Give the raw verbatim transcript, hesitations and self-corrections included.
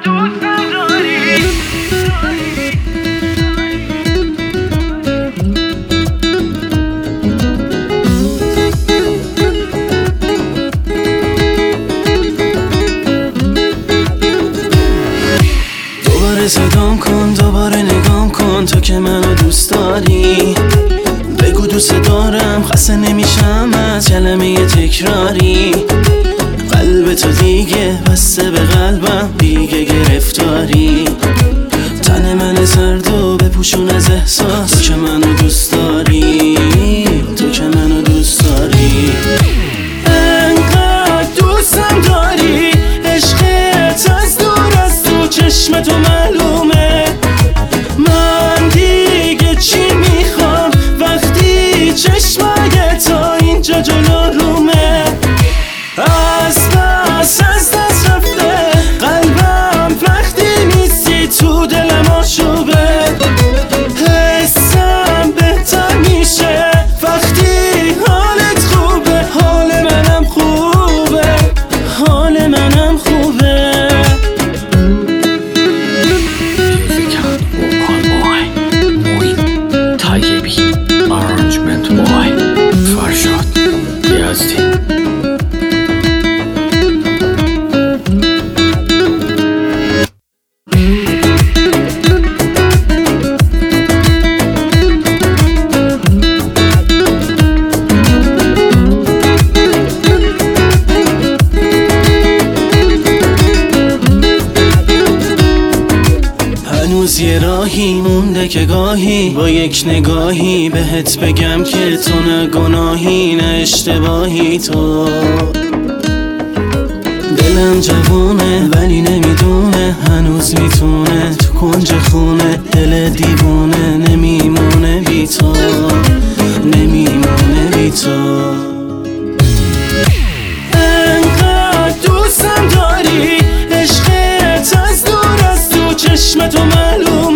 صدام کن دوباره نگام کن تو که منو دوست داری، بگو دوست دارم خسته نمیشم از کلمه تکراری. قلب تو دیگه بسته به قلبم دیگه گرفتاری، تن من سرد و بپوشون از احساس تو که منو دوست داری، تو که منو دوست داری. انقدر دوستم داری عشقت از دور از تو چشم تو معلومه. من دیگه چی میخوام وقتی چشمای تا اینجا جلو رومه. از بس از دست رفته قلبم وقتی نیستی تو دلم آشوبه. حسم بهتر میشه وقتی حالت خوبه، حال منم خوبه، حال منم خوبه. Arrangement boy فرشاد یزدی. هنوز یه راهی مونده که گاهی با یک نگاهی بهت بگم که تو نه گناهی نه اشتباهی. تو دلم جوونه ولی نمیدونه هنوز میتونه تو کنج خونه دل دیوونه نمیمونه بی تو، نمیمونه بی تو. انقدر دوستم داری عشقت از دور از تو چشم تو معلوم.